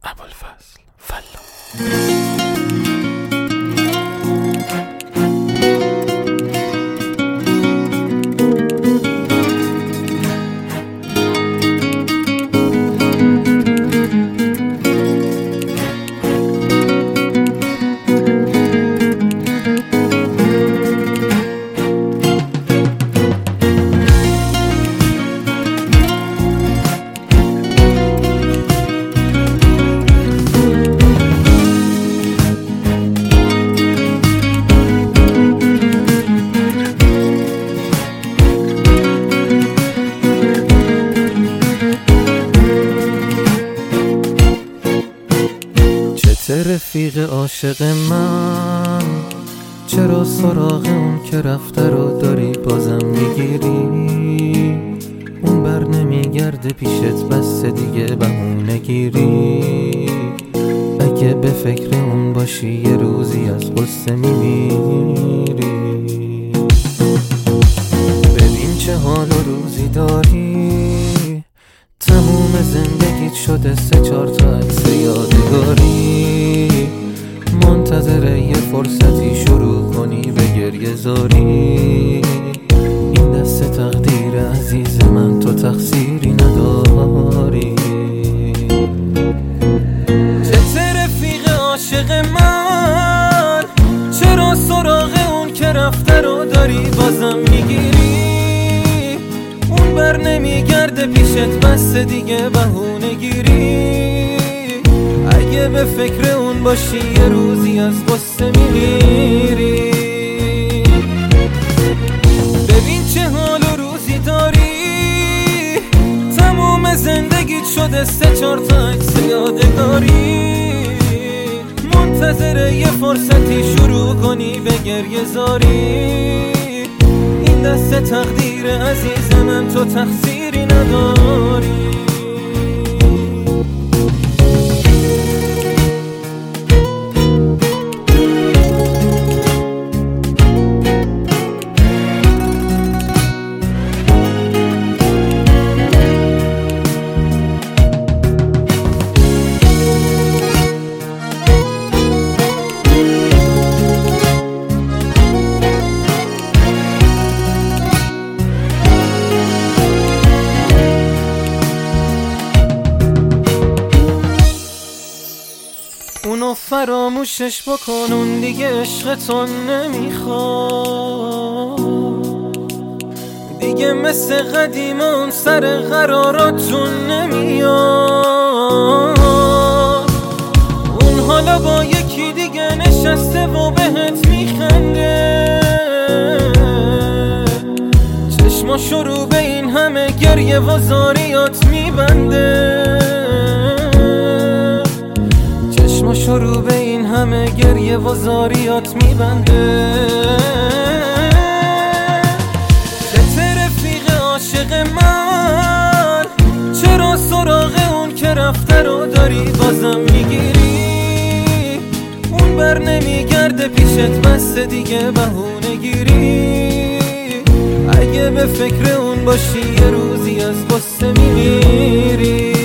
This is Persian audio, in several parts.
ابوالفضل فلا. رفیق عاشق من، چرا سراغ اون که رفته رو داری بازم میگیری؟ اون بر نمیگرده پیشت بس دیگه بهونه گیری. اگه به فکر اون باشی یه روزی از غصه میمیری. ببین چه حال و روزی داری، تموم زندگیت شده 3-4 تا عکس یادگاری. منتظر یه فرصتی شروع کنی به گریه زاری. این دست تقدیر عزیز من، تو تقصیری نداری. چه رفیق عاشق من، چرا سراغ اون که رفته رو داری بازم میگیری؟ اون بر نمیگرده پیشت بس دیگه بهونه گیری. اگه به فکر اون باشی یه روزی از غصه میمیری. ببین چه حال و روزی داری، تموم زندگیت شده 3-4 تا عکس یادگاری. منتظر یه فرصتی شروع کنی به گریه زاری. این دست تقدیر عزیز من، تو تقصیری نداری. اونو فراموشش بکن، اون دیگه عشقتون نمیخواد دیگه، مثل قدیم اون سر قراراتون نمیاد. اون حالا با یکی دیگه نشسته و بهت میخنده، چشماشو رو به این همه گریه و زاریات میبنده. شروع به این همه گریه و زاریات میبنده. چه رفیق عاشق من، چرا سراغ اون که رفته رو داری بازم میگیری؟ اون بر نمیگرده پیشت بس دیگه بهونه گیری. اگه به فکر اون باشی یه روزی از غصه میمیری.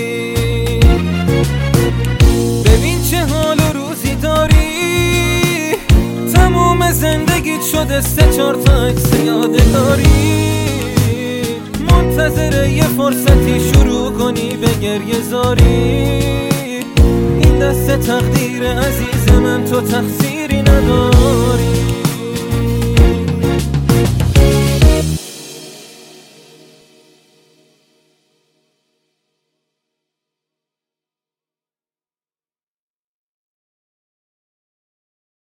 زندگیت شده 3-4 تا عکس یادگاری. منتظر یه فرصتی شروع کنی به گریه زاری. این دست تقدیر عزیز من، تو تقصیری نداری.